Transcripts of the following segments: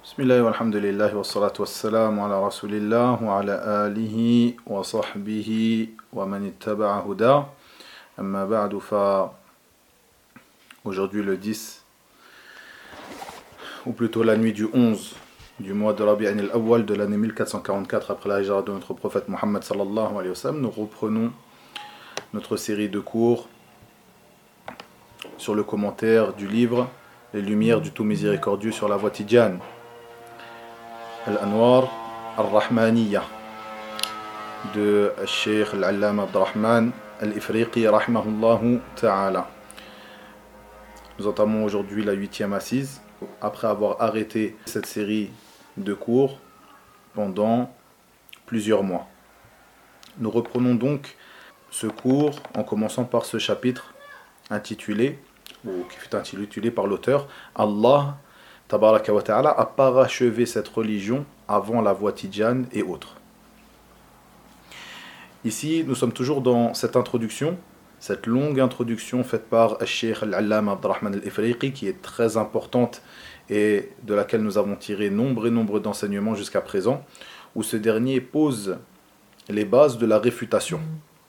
Bismillah walhamdulillah wa salatu wassalamu ala rasulillah wa ala alihi wa sahbihi wa man ittaba'a huda. Amma ba'du fa aujourd'hui le 10 ou plutôt la nuit du 11 du mois de Rabi'an al-Awwal de l'année 1444 après la hijra de notre prophète Muhammad sallallahu alayhi wa sallam, nous reprenons notre série de cours sur le commentaire du livre Les Lumières du Tout Miséricordieux sur la voie Tidjane, Al-Anwar Al-Rahmaniyya de Cheikh Al-Allama Abdurrahman Al-Ifriqi rahimahullahu ta'ala. Nous entamons aujourd'hui la 8e assise après avoir arrêté cette série de cours pendant plusieurs mois. Nous reprenons donc ce cours en commençant par ce chapitre intitulé, ou qui fut intitulé par l'auteur, Allah Tabaraka wa Ta'ala a parachevé cette religion avant la voie Tidjane et autres. Ici, nous sommes toujours dans cette introduction, cette longue introduction faite par Cheikh Al-Allama Abdurrahman Al-Ifriqi, qui est très importante et de laquelle nous avons tiré nombre d'enseignements jusqu'à présent, où ce dernier pose les bases de la réfutation.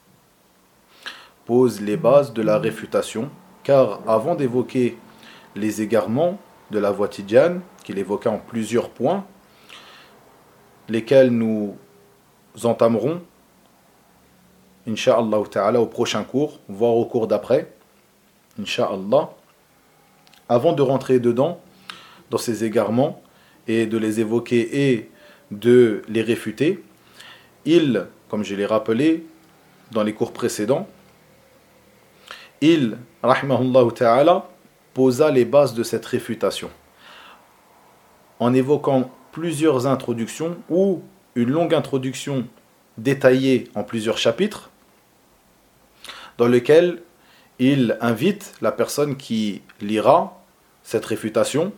Car avant d'évoquer les égarements de la voie Tidjane, qu'il évoqua en plusieurs points, lesquels nous entamerons, Inch'Allah ta'ala, au prochain cours, voire au cours d'après, Inch'Allah. Avant de rentrer dedans, dans ces égarements, et de les évoquer et de les réfuter, il, comme je l'ai rappelé dans les cours précédents, il, rahimahullah ta'ala, posa les bases de cette réfutation en évoquant plusieurs introductions ou une longue introduction détaillée en plusieurs chapitres dans lequel il invite la personne qui lira cette réfutation,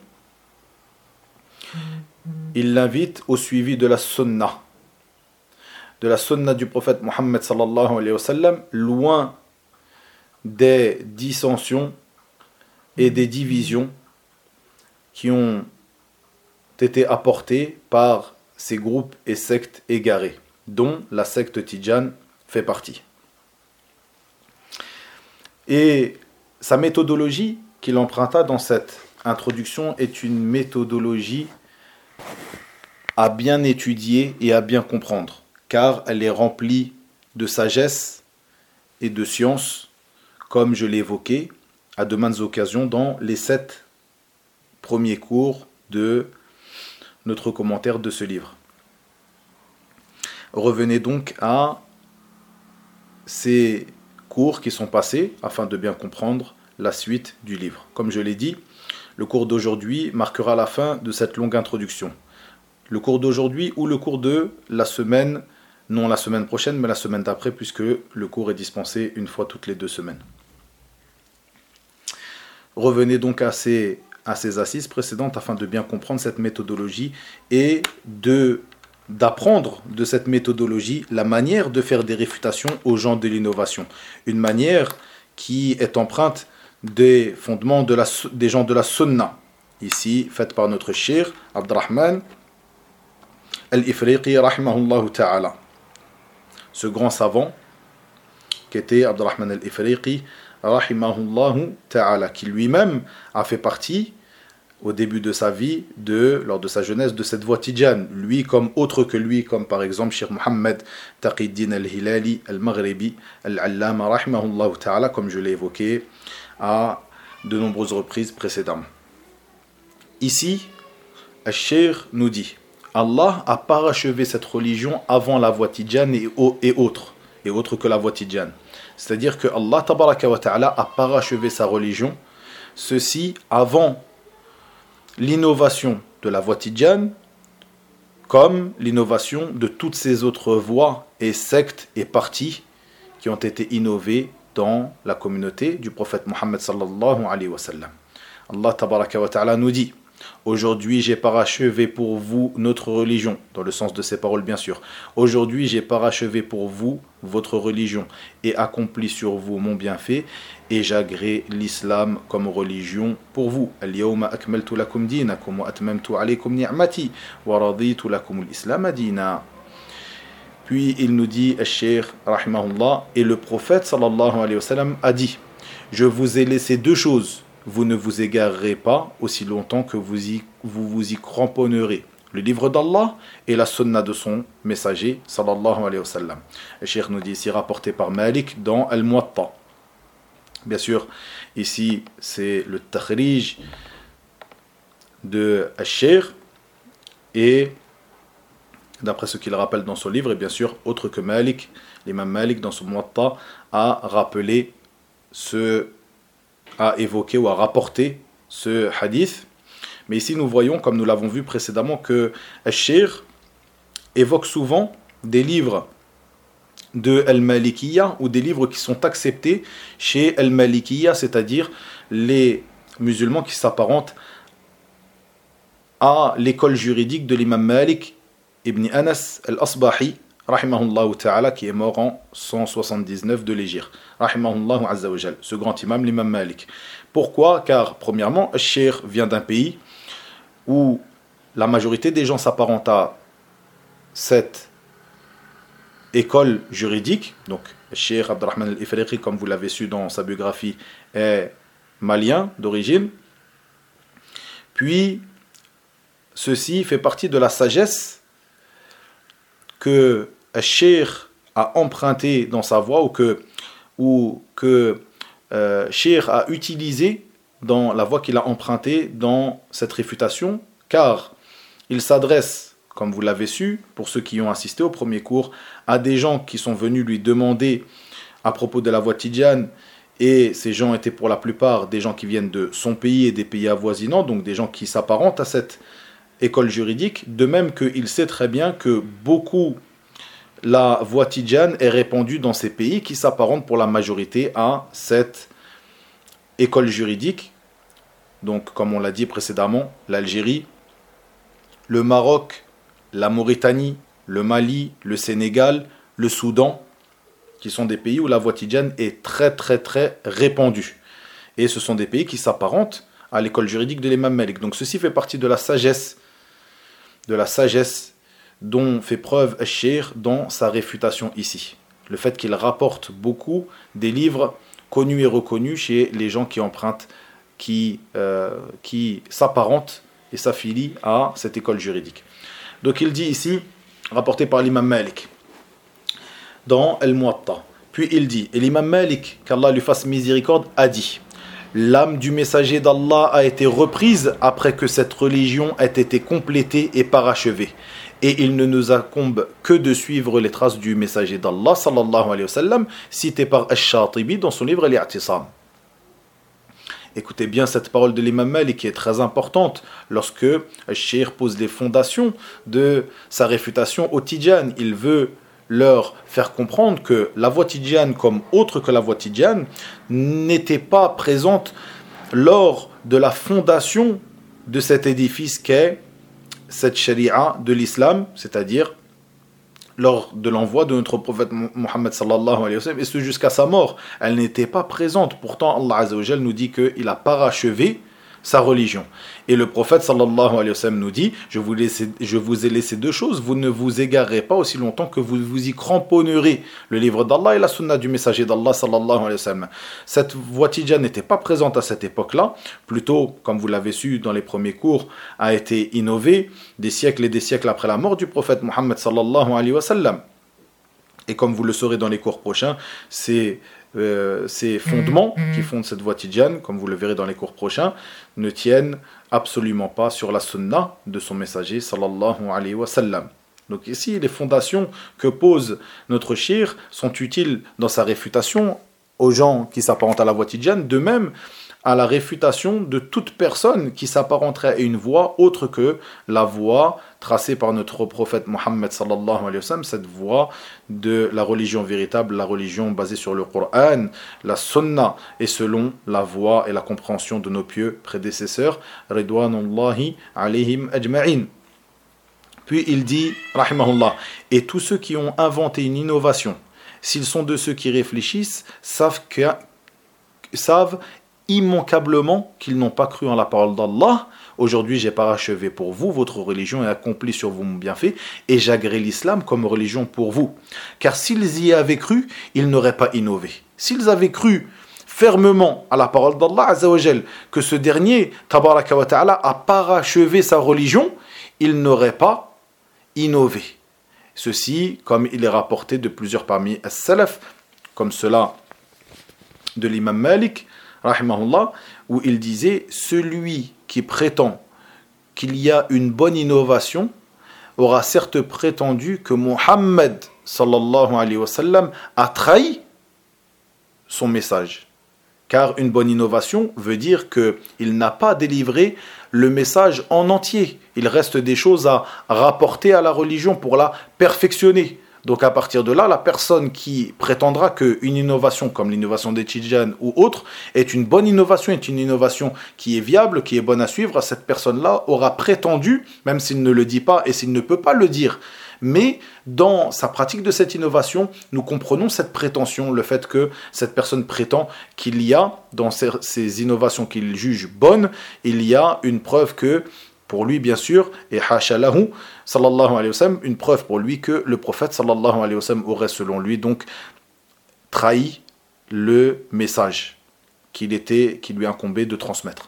il l'invite au suivi de la sunna du prophète Muhammad sallallahu alayhi wa sallam, loin des dissensions et des divisions qui ont été apportées par ces groupes et sectes égarés, dont la secte Tidjane fait partie. Et sa méthodologie qu'il emprunta dans cette introduction est une méthodologie à bien étudier et à bien comprendre, car elle est remplie de sagesse et de science, comme je l'ai évoqué à de maintes occasions dans les 7 premiers cours de notre commentaire de ce livre. Revenez donc à ces cours qui sont passés afin de bien comprendre la suite du livre. Comme je l'ai dit, le cours d'aujourd'hui marquera la fin de cette longue introduction. Le cours d'aujourd'hui ou le cours de la semaine, non la semaine prochaine, mais la semaine d'après, puisque le cours est dispensé une fois toutes les 2 semaines. Revenez donc à ces assises précédentes afin de bien comprendre cette méthodologie et d'apprendre de cette méthodologie la manière de faire des réfutations aux gens de l'innovation. Une manière qui est empreinte des fondements des gens de la sunna, ici faite par notre cheikh Abdurrahman Al-Ifriqi rahimahullah ta'ala. Ce grand savant qui était Abdurrahman Al-Ifriqi rahimahullahu ta'ala, qui lui-même a fait partie au début de sa vie, lors de sa jeunesse, de cette voie Tidjane. Lui comme autre que lui, comme par exemple Cheikh Mohammed Taqiyuddin Al-Hilali Al-Maghribi Al-Allama rahimahullahu ta'ala, comme je l'ai évoqué à de nombreuses reprises précédemment. Ici, Al-Cheikh nous dit: Allah a parachevé cette religion avant la voie Tidjane et autres que la voie Tidjane. C'est-à-dire que Allah Tabaraka wa Ta'ala a parachevé sa religion, ceci avant l'innovation de la voie Tidjane, comme l'innovation de toutes ces autres voies et sectes et partis qui ont été innovés dans la communauté du prophète Muhammad sallallahu alayhi wa sallam. Allah Tabaraka wa Ta'ala nous dit: Aujourd'hui, j'ai parachevé pour vous notre religion, dans le sens de ces paroles bien sûr. Aujourd'hui, j'ai parachevé pour vous votre religion et accompli sur vous mon bienfait et j'agrée l'islam comme religion pour vous. Al-yawma akmaltu lakum dinakum wa atmamtu alaykum ni'mati wa raditu lakum al-islam dina. Puis il nous dit, al-Cheikh rahimahullah, et le prophète sallallahu alayhi wa sallam a dit, je vous ai laissé deux choses. Vous ne vous égarerez pas aussi longtemps que vous vous y cramponnerez. Le livre d'Allah et la sunna de son messager, sallallahu alayhi wa sallam. Le cheikh nous dit ici, rapporté par Malik dans Al-Muwatta. Bien sûr, ici, c'est le takhrij de al-cheikh et d'après ce qu'il rappelle dans son livre, et bien sûr, autre que Malik, l'imam Malik dans son Muwatta a rappelé a évoqué ou a rapporté ce hadith. Mais ici nous voyons, comme nous l'avons vu précédemment, que al-Cheikh évoque souvent des livres de Al-Malikiyya ou des livres qui sont acceptés chez Al-Malikiyya, c'est-à-dire les musulmans qui s'apparentent à l'école juridique de l'imam Malik ibn Anas al-Asbahi rahimahullah ta'ala, qui est mort en 179 de l'Hégire, rahimahullah azza wa jal, ce grand imam, l'imam Malik. Pourquoi? Car premièrement, al-Cheikh vient d'un pays où la majorité des gens s'apparentent à cette école juridique. Donc al-Cheikh Abdurrahman al-Ifriqi, comme vous l'avez su dans sa biographie, est malien d'origine. Puis ceci fait partie de la sagesse que al-Cheikh a emprunté dans sa voie ou que Cheikh a utilisé dans la voie qu'il a empruntée dans cette réfutation, car il s'adresse, comme vous l'avez su, pour ceux qui ont assisté au premier cours, à des gens qui sont venus lui demander à propos de la voie tidjane, et ces gens étaient pour la plupart des gens qui viennent de son pays et des pays avoisinants, donc des gens qui s'apparentent à cette école juridique, de même qu'il sait très bien que beaucoup la voie tidjane est répandue dans ces pays qui s'apparentent pour la majorité à cette école juridique. Donc, comme on l'a dit précédemment, l'Algérie, le Maroc, la Mauritanie, le Mali, le Sénégal, le Soudan, qui sont des pays où la voie tidjane est très très très répandue. Et ce sont des pays qui s'apparentent à l'école juridique de l'imam Malik. Donc ceci fait partie de la sagesse dont fait preuve al-Cheikh dans sa réfutation ici. Le fait qu'il rapporte beaucoup des livres connus et reconnus chez les gens qui empruntent, qui s'apparentent et s'affilient à cette école juridique. Donc il dit ici, rapporté par l'imam Malik, dans Al-Muwatta. Puis il dit, et l'imam Malik, qu'Allah lui fasse miséricorde, a dit, l'âme du messager d'Allah a été reprise après que cette religion ait été complétée et parachevée. Et il ne nous incombe que de suivre les traces du messager d'Allah, sallallahu alayhi wa sallam, cité par Ash-Shatibi dans son livre Al-I'tisam. Écoutez bien cette parole de l'imam Malik qui est très importante lorsque Cheikh pose les fondations de sa réfutation au Tidjane. Il veut leur faire comprendre que la voie tidjane, comme autre que la voie tidjane, n'était pas présente lors de la fondation de cet édifice qu'est cette charia de l'islam, c'est-à-dire lors de l'envoi de notre prophète Mohammed sallallahu alayhi wa sallam, et ce jusqu'à sa mort. Elle n'était pas présente. Pourtant, Allah azza wa jal nous dit qu'il a parachevé sa religion. Et le prophète sallallahu alayhi wa sallam nous dit, je vous ai laissé deux choses, vous ne vous égarerez pas aussi longtemps que vous vous y cramponnerez. Le livre d'Allah et la sunna du messager d'Allah sallallahu alayhi wa sallam. Cette voie tidjane n'était pas présente à cette époque-là, plutôt, comme vous l'avez su dans les premiers cours, a été innové des siècles et des siècles après la mort du prophète Mohammed sallallahu alayhi wa sallam. Et comme vous le saurez dans les cours prochains, ces fondements qui fondent cette voie tidjane, comme vous le verrez dans les cours prochains, ne tiennent absolument pas sur la sunna de son messager sallallahu alayhi wa sallam. Donc ici, les fondations que pose notre cheikh sont utiles dans sa réfutation aux gens qui s'apparentent à la voie tidjane, de même à la réfutation de toute personne qui s'apparenterait à une voie autre que la voie tracée par notre prophète Mohammed sallallahu alayhi wa sallam, cette voie de la religion véritable, la religion basée sur le Coran, la Sunna, et selon la voie et la compréhension de nos pieux prédécesseurs, ridwanullahi alayhim ajma'in. Puis il dit, rahimahullah, et tous ceux qui ont inventé une innovation, s'ils sont de ceux qui réfléchissent, savent immanquablement qu'ils n'ont pas cru en la parole d'Allah. Aujourd'hui, j'ai parachevé pour vous votre religion et accompli sur vous mon bienfait, et j'agrée l'islam comme religion pour vous. Car s'ils y avaient cru, ils n'auraient pas innové. S'ils avaient cru fermement à la parole d'Allah Azzawajal, que ce dernier, tabaraka wa ta'ala, a parachevé sa religion, ils n'auraient pas innové. Ceci, comme il est rapporté de plusieurs parmi as-salaf, comme cela de l'imam Malik, rahimahullah, où il disait, celui qui prétend qu'il y a une bonne innovation aura certes prétendu que Muhammad sallallahu alayhi wa sallam a trahi son message. Car une bonne innovation veut dire qu'il n'a pas délivré le message en entier. Il reste des choses à rapporter à la religion pour la perfectionner. Donc à partir de là, la personne qui prétendra qu'une innovation comme l'innovation des Tidjanes ou autre est une bonne innovation, est une innovation qui est viable, qui est bonne à suivre, cette personne-là aura prétendu, même s'il ne le dit pas et s'il ne peut pas le dire, mais dans sa pratique de cette innovation, nous comprenons cette prétention, le fait que cette personne prétend qu'il y a, dans ces innovations qu'il juge bonnes, il y a une preuve que, pour lui bien sûr, et hasha lahu, sallallahu alayhi wa sallam, une preuve pour lui que le prophète sallallahu alayhi wa sallam aurait selon lui donc trahi le message qui lui incombait de transmettre.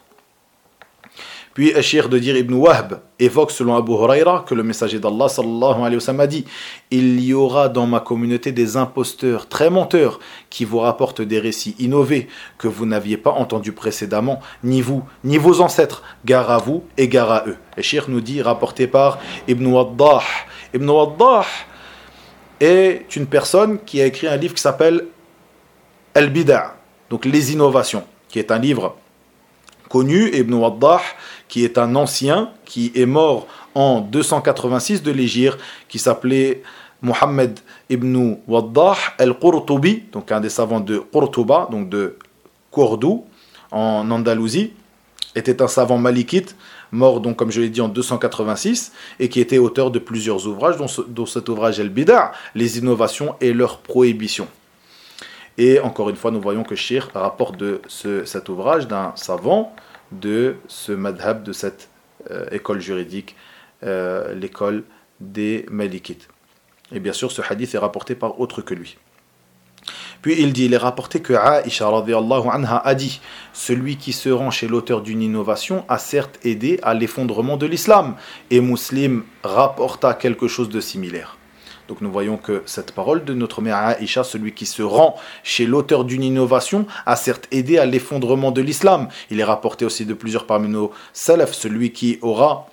Puis Cheikh de dire Ibn Wahb évoque selon Abu Huraira que le messager d'Allah sallallahu alayhi wa sallam a dit, il y aura dans ma communauté des imposteurs très menteurs qui vous rapportent des récits innovés que vous n'aviez pas entendus précédemment, ni vous, ni vos ancêtres, gare à vous et gare à eux. Et Cheikh nous dit, rapporté par Ibn Waddah. Ibn Waddah est une personne qui a écrit un livre qui s'appelle Al-Bida', donc les innovations, qui est un livre connu. Ibn Waddah, qui est un ancien, qui est mort en 286 de l'Hégire, qui s'appelait Mohammed ibn Waddah al-Qurtubi, donc un des savants de Qurtuba, donc de Cordoue, en Andalousie, était un savant malikite, mort donc comme je l'ai dit en 286, et qui était auteur de plusieurs ouvrages, dont cet ouvrage Al-Bida', les innovations et leurs prohibitions. Et encore une fois, nous voyons que Cheikh rapporte de cet ouvrage d'un savant de ce madhab, de cette école juridique, l'école des Malikites. Et bien sûr, ce hadith est rapporté par autre que lui. Puis il est rapporté que Aïcha radhiyallahu anha a dit, celui qui se rend chez l'auteur d'une innovation a certes aidé à l'effondrement de l'islam. Et Muslim rapporta quelque chose de similaire. Donc nous voyons que cette parole de notre mère Aïcha, celui qui se rend chez l'auteur d'une innovation, a certes aidé à l'effondrement de l'islam. Il est rapporté aussi de plusieurs parmi nos salaf, celui qui aura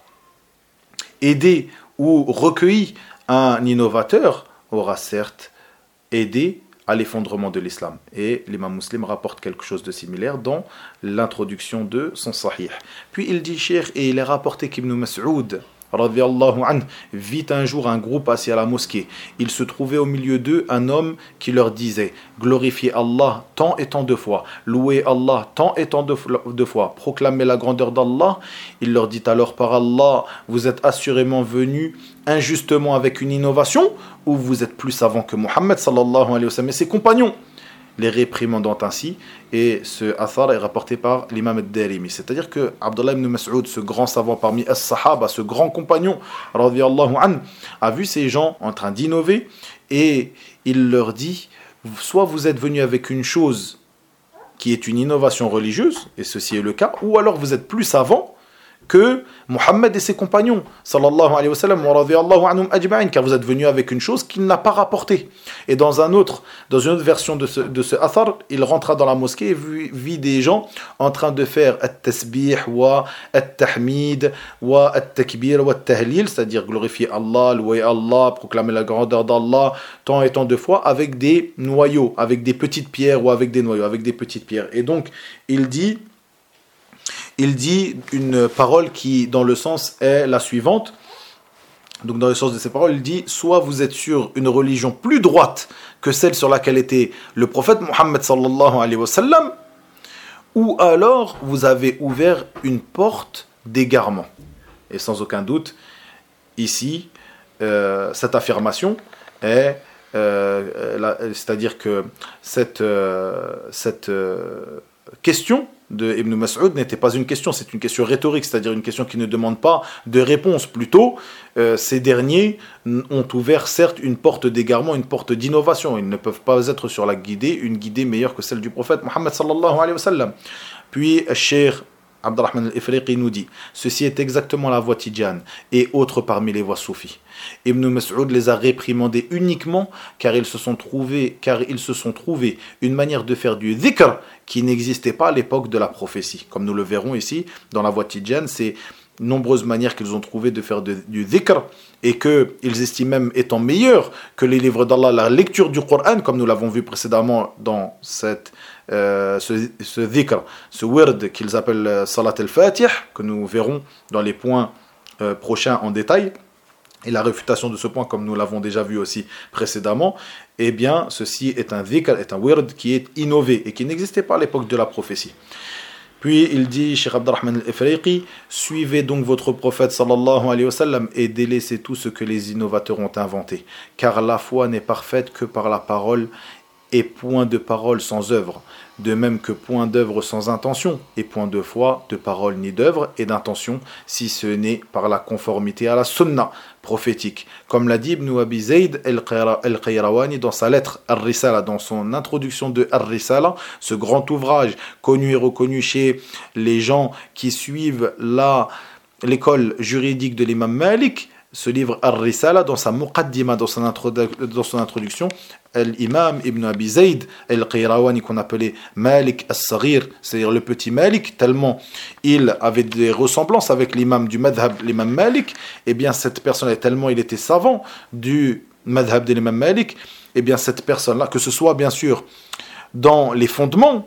aidé ou recueilli un innovateur aura certes aidé à l'effondrement de l'islam. Et l'imam Muslim rapporte quelque chose de similaire dans l'introduction de son sahih. Puis il dit, Cheikh, et il est rapporté qu'Ibn Mas'ud radhiyallahu anhu vit un jour un groupe assis à la mosquée. Il se trouvait au milieu d'eux un homme qui leur disait, glorifiez Allah tant et tant de fois, louez Allah tant et tant de fois, proclamez la grandeur d'Allah. Il leur dit alors, par Allah, vous êtes assurément venus injustement avec une innovation, ou vous êtes plus savants que Muhammad sallallahu alayhi wa sallam et ses compagnons, les réprimandant ainsi. Et ce athar est rapporté par l'imam al-Darimi. C'est-à-dire que Abdullah ibn Mas'ud, ce grand savant parmi as-Sahaba, ce grand compagnon, radhiyallahu anhu, a vu ces gens en train d'innover et il leur dit, soit vous êtes venus avec une chose qui est une innovation religieuse, et ceci est le cas, ou alors vous êtes plus savants que Muhammad et ses compagnons, sallallahu alayhi wa sallam, wa radhiyallahu anhum ajma'in, car vous êtes venus avec une chose qu'il n'a pas rapportée. Et dans une autre version de ce athar, il rentra dans la mosquée et vit des gens en train de faire at-tasbih wa at-tahmid wa at-takbir wa at-tahlil, c'est-à-dire glorifier Allah, louer Allah, proclamer la grandeur d'Allah, tant et tant de fois, avec des noyaux, avec des petites pierres ou avec des noyaux, avec des petites pierres. Et donc, il dit, il dit une parole qui, dans le sens, est la suivante. Donc dans le sens de ces paroles, il dit, soit vous êtes sur une religion plus droite que celle sur laquelle était le prophète Mohammed sallallahu alayhi wa sallam, ou alors vous avez ouvert une porte d'égarement. Et sans aucun doute, ici, cette affirmation est, c'est-à-dire que cette question de Ibn Mas'ud n'était pas une question, c'est une question rhétorique, c'est-à-dire une question qui ne demande pas de réponse. Plutôt, ces derniers ont ouvert certes une porte d'égarement, une porte d'innovation. Ils ne peuvent pas être sur la guidée, une guidée meilleure que celle du prophète Mohammed sallallahu alayhi wa sallam. Puis, Cheikh Abdurrahman al-Ifriqi nous dit, ceci est exactement la voie tidjane et autres parmi les voies soufis. Ibn Mas'ud les a réprimandés uniquement car ils se sont trouvés une manière de faire du dhikr qui n'existait pas à l'époque de la prophétie. Comme nous le verrons ici dans la voie tidjane, c'est nombreuses manières qu'ils ont trouvé de faire du dhikr et qu'ils estiment même étant meilleurs que les livres d'Allah, la lecture du Coran, comme nous l'avons vu précédemment dans ce dhikr, ce wird qu'ils appellent Salat al-Fatih, que nous verrons dans les points prochains en détail. Et la réfutation de ce point, comme nous l'avons déjà vu aussi précédemment, eh bien, ceci est un dhikr, est un wird qui est innové et qui n'existait pas à l'époque de la prophétie. Puis il dit, Cheikh Abdurrahman al-Ifriqi, suivez donc votre prophète sallallahu alayhi wa sallam et délaissez tout ce que les innovateurs ont inventé, car la foi n'est parfaite que par la parole et point de parole sans œuvre, de même que point d'œuvre sans intention, et point de foi, de parole ni d'œuvre et d'intention, si ce n'est par la conformité à la sunna prophétique. Comme l'a dit Ibn Abi Zayd al-Qayrawani dans sa lettre Ar-Risala, dans son introduction de Ar-Risala, ce grand ouvrage connu et reconnu chez les gens qui suivent l'école juridique de l'imam Malik. Ce livre Ar-Risala, dans sa Muqaddima, dans son introduction, l'imam Ibn Abi Zayd al-Qayrawani, qu'on appelait Malik as-Saghir, c'est-à-dire le petit Malik, tellement il avait des ressemblances avec l'imam du madhab, l'imam Malik, et bien cette personne, tellement il était savant du madhab de l'imam Malik, et bien cette personne-là, que ce soit bien sûr dans les fondements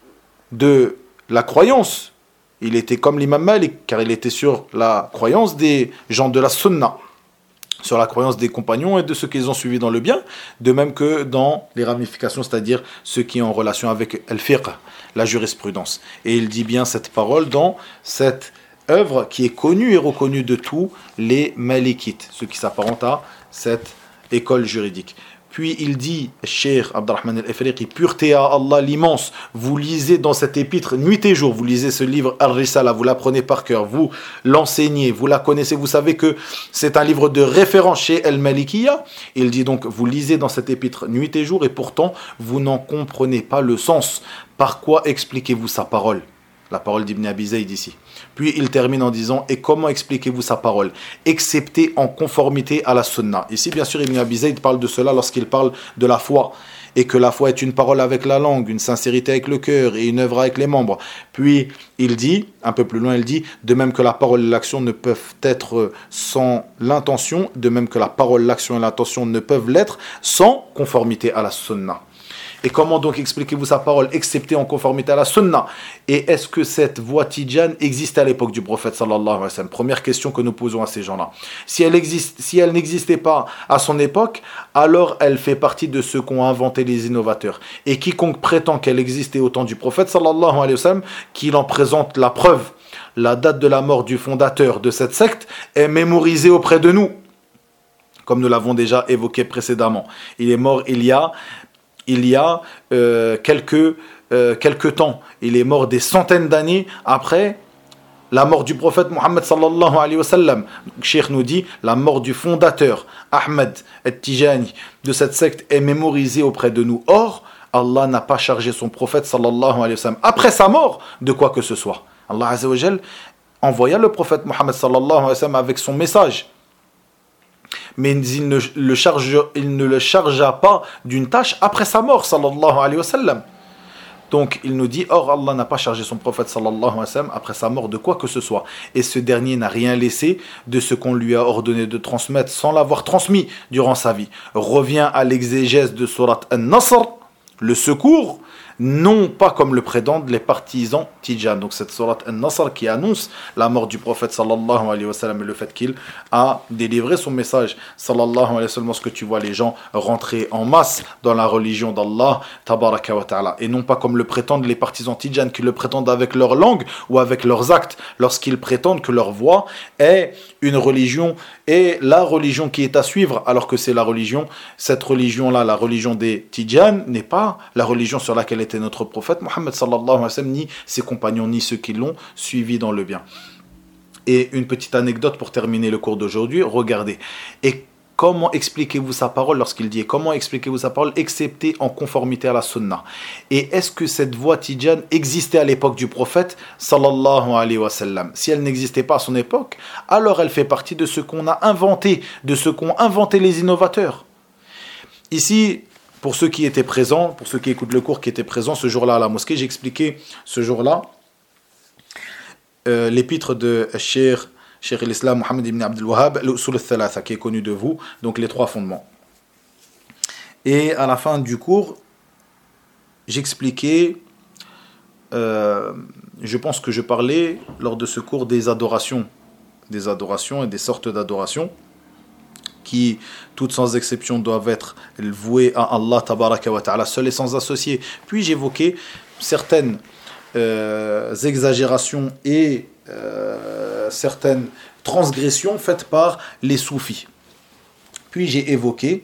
de la croyance, il était comme l'imam Malik, car il était sur la croyance des gens de la sunna, sur la croyance des compagnons et de ceux qu'ils ont suivis dans le bien, de même que dans les ramifications, c'est-à-dire ceux qui ont en relation avec al-fiqh, la jurisprudence. Et il dit bien cette parole dans cette œuvre qui est connue et reconnue de tous les malikites, ceux qui s'apparentent à cette école juridique. Puis il dit, Cheikh Abdurrahman al-Ifriqi, pureté à Allah l'immense, vous lisez dans cet épître nuit et jour, vous lisez ce livre Ar-Risala, vous l'apprenez par cœur, vous l'enseignez, vous la connaissez, vous savez que c'est un livre de référence chez Al-Malikiyya. Il dit donc, vous lisez dans cet épître nuit et jour et pourtant vous n'en comprenez pas le sens. Par quoi expliquez-vous sa parole ? La parole d'Ibn Abi Zayd ici. Puis il termine en disant, et comment expliquez-vous sa parole, excepté en conformité à la sunna. Ici, bien sûr, Ibn Abi Zayd parle de cela lorsqu'il parle de la foi, et que la foi est une parole avec la langue, une sincérité avec le cœur, et une œuvre avec les membres. Puis il dit, un peu plus loin, il dit, de même que la parole et l'action ne peuvent être sans l'intention, de même que la parole, l'action et l'intention ne peuvent l'être sans conformité à la sunna. Et comment donc expliquez-vous sa parole, excepté en conformité à la sunna? Et est-ce que cette voie tidjane existe à l'époque du prophète sallallahu alayhi wa sallam? Première question que nous posons à ces gens-là. Si elle n'existait pas à son époque, alors elle fait partie de ceux qu'ont inventé les innovateurs. Et quiconque prétend qu'elle existait au temps du prophète sallallahu alayhi wa sallam, qu'il en présente la preuve, la date de la mort du fondateur de cette secte est mémorisée auprès de nous, comme nous l'avons déjà évoqué précédemment. Il est mort il y a quelques temps. Il est mort des centaines d'années après la mort du prophète Mohammed sallallahu alayhi wa sallam. Cheikh nous dit, la mort du fondateur Ahmed al-Tijani de cette secte est mémorisée auprès de nous. Or, Allah n'a pas chargé son prophète sallallahu alayhi wa sallam après sa mort de quoi que ce soit. Allah azza wa jal envoya le prophète Mohammed sallallahu alayhi wa sallam avec son message. Mais il ne le chargea pas d'une tâche après sa mort, sallallahu alayhi wa sallam. Donc il nous dit, or Allah n'a pas chargé son prophète sallallahu alayhi wa sallam après sa mort de quoi que ce soit. Et ce dernier n'a rien laissé de ce qu'on lui a ordonné de transmettre sans l'avoir transmis durant sa vie. Revient à l'exégèse de Surat An-Nasr, le secours. non pas comme le prétendent les partisans Tidjan. Donc cette sourate An-Nasr qui annonce la mort du prophète sallallahu alayhi wa sallam et le fait qu'il a délivré son message sallallahu alayhi wa sallam. Lorsque tu vois les gens rentrer en masse dans la religion d'Allah tabaraka wa ta'ala, et non pas comme le prétendent les partisans Tidjan qui le prétendent avec leur langue ou avec leurs actes, lorsqu'ils prétendent que leur voix est une religion et la religion qui est à suivre, alors que c'est la religion, cette religion-là, la religion des Tidjan, n'est pas la religion sur laquelle était notre prophète Mohammed sallallahu alayhi wa sallam, ni ses compagnons, ni ceux qui l'ont suivi dans le bien. Et une petite anecdote pour terminer le cours d'aujourd'hui, regardez. Et comment expliquez-vous sa parole lorsqu'il dit, comment expliquez-vous sa parole excepté en conformité à la sunna? Et est-ce que cette voix Tidjan existait à l'époque du prophète sallallahu alayhi wa sallam? Si elle n'existait pas à son époque, alors elle fait partie de ce qu'on a inventé, de ce qu'ont inventé les innovateurs. Ici, pour ceux qui étaient présents, pour ceux qui écoutent le cours, qui étaient présents ce jour-là à la mosquée, j'ai expliqué ce jour-là l'épître de Cheikh l'Islam Mohammed ibn Abdul Wahhab, l'Usul al-Thalatha, qui est connu de vous, donc les 3 fondements. Et à la fin du cours, j'expliquais, je pense que je parlais lors de ce cours des adorations et des sortes d'adorations, qui, toutes sans exception, doivent être vouées à Allah tabaraka wa ta'ala, seul et sans associé. Puis j'évoquais certaines exagérations et certaines transgressions faites par les soufis. Puis j'ai évoqué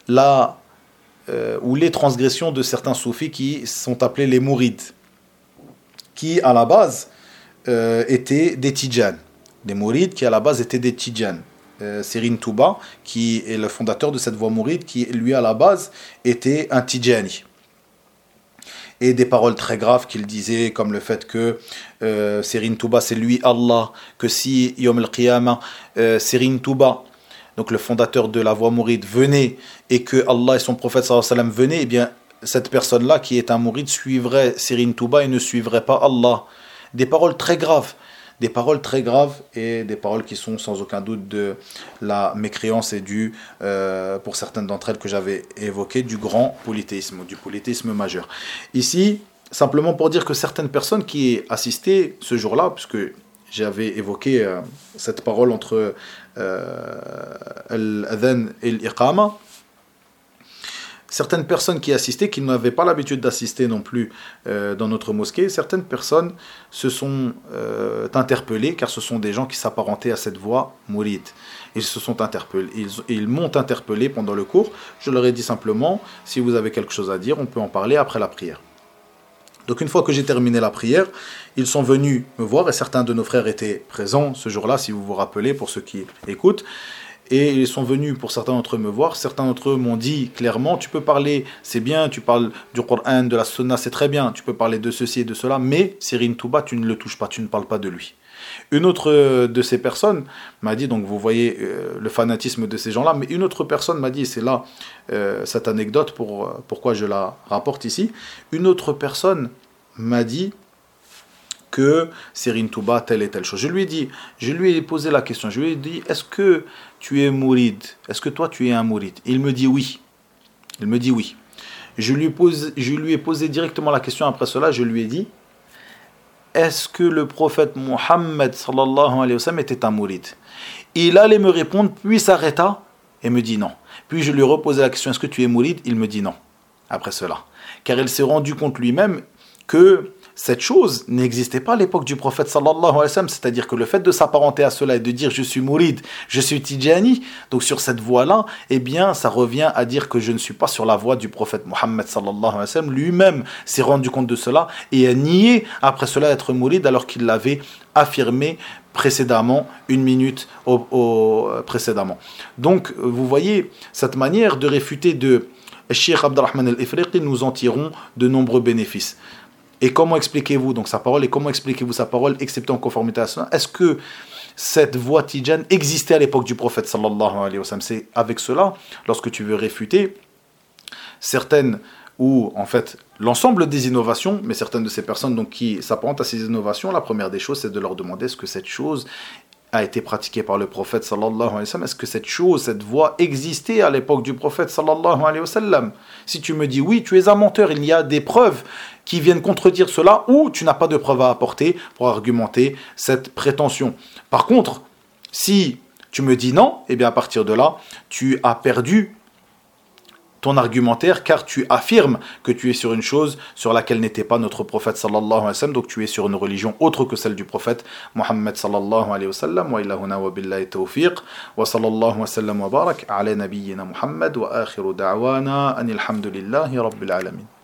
les transgressions de certains soufis qui sont appelés les mourides, qui à la base étaient des Tidjan. Des mourides qui à la base étaient des Tidjan. Sirin Touba, qui est le fondateur de cette voie mouride, qui lui à la base était un Tidjani. Et des paroles très graves qu'il disait, comme le fait que Sirin Touba c'est lui Allah, que si Yom al-Qiyamah, Sirin Touba, donc le fondateur de la voie mouride, venait et que Allah et son prophète sallallahu alayhi wa sallam venaient, eh bien cette personne-là qui est un mouride suivrait Sirin Touba et ne suivrait pas Allah. Des paroles très graves. Des paroles très graves et des paroles qui sont sans aucun doute de la mécréance et pour certaines d'entre elles que j'avais évoquées, du grand polythéisme, ou du polythéisme majeur. Ici, simplement pour dire que certaines personnes qui assistaient ce jour-là, puisque j'avais évoqué cette parole entre al-adhan et l'iqama, certaines personnes qui assistaient, qui n'avaient pas l'habitude d'assister non plus dans notre mosquée, certaines personnes se sont interpellées, car ce sont des gens qui s'apparentaient à cette voie mouride. Ils se sont interpellés, ils m'ont interpellé pendant le cours. Je leur ai dit simplement, si vous avez quelque chose à dire, on peut en parler après la prière. Donc une fois que j'ai terminé la prière, ils sont venus me voir, et certains de nos frères étaient présents ce jour-là, si vous vous rappelez, pour ceux qui écoutent. Et ils sont venus pour certains d'entre eux me voir. Certains d'entre eux m'ont dit clairement, tu peux parler, c'est bien, tu parles du Coran, de la Sunna, c'est très bien, tu peux parler de ceci et de cela, mais Sirin Touba, tu ne le touches pas, tu ne parles pas de lui. Une autre de ces personnes m'a dit, donc vous voyez le fanatisme de ces gens-là, mais une autre personne m'a dit, et c'est là cette anecdote pourquoi je la rapporte ici, une autre personne m'a dit que Sirin Touba, telle et telle chose. Je lui ai posé la question, je lui ai dit, est-ce que tu es mouride? Est-ce que toi tu es un mouride? Il me dit oui. Il me dit oui. Je lui ai posé directement la question après cela, je lui ai dit, est-ce que le prophète Mohammed sallallahu alayhi wa sallam était un mouride? Il allait me répondre, puis s'arrêta et me dit non. Puis je lui ai reposé la question, est-ce que tu es mouride? Il me dit non, après cela. Car il s'est rendu compte lui-même que cette chose n'existait pas à l'époque du prophète sallallahu alayhi wa sallam, c'est-à-dire que le fait de s'apparenter à cela et de dire je suis mouride, je suis tidjani, donc sur cette voie-là, eh bien ça revient à dire que je ne suis pas sur la voie du prophète Mohammed sallallahu alayhi wa sallam. Lui-même s'est rendu compte de cela et a nié après cela être mouride alors qu'il l'avait affirmé précédemment, une minute précédemment. Donc vous voyez, cette manière de réfuter de Cheikh Abdurrahman al-Ifriqi, nous en tirons de nombreux bénéfices. Et comment expliquez-vous donc sa parole? Et comment expliquez-vous sa parole, excepté en conformité à cela? Est-ce que cette voie tidjane existait à l'époque du prophète sallallahu alayhi wa sallam? C'est avec cela, lorsque tu veux réfuter certaines, ou en fait l'ensemble des innovations, mais certaines de ces personnes donc, qui s'apparentent à ces innovations, la première des choses, c'est de leur demander est-ce que cette chose a été pratiquée par le prophète sallallahu alayhi wa sallam? Est-ce que cette chose, cette voie existait à l'époque du prophète sallallahu alayhi wa sallam? Si tu me dis oui, tu es un menteur, il y a des preuves qui viennent contredire cela, ou tu n'as pas de preuves à apporter pour argumenter cette prétention. Par contre, si tu me dis non, eh bien à partir de là, tu as perdu ton argumentaire, car tu affirmes que tu es sur une chose sur laquelle n'était pas notre prophète sallallahu alayhi wa sallam, donc tu es sur une religion autre que celle du prophète Muhammad sallallahu alayhi wa sallam. Wa ilahuna wa billahi tawfiq wa sallallahu wa sallam wa barak ala nabiyyina Muhammad wa akhiru da'wana anil hamdulillahi rabbil alamin.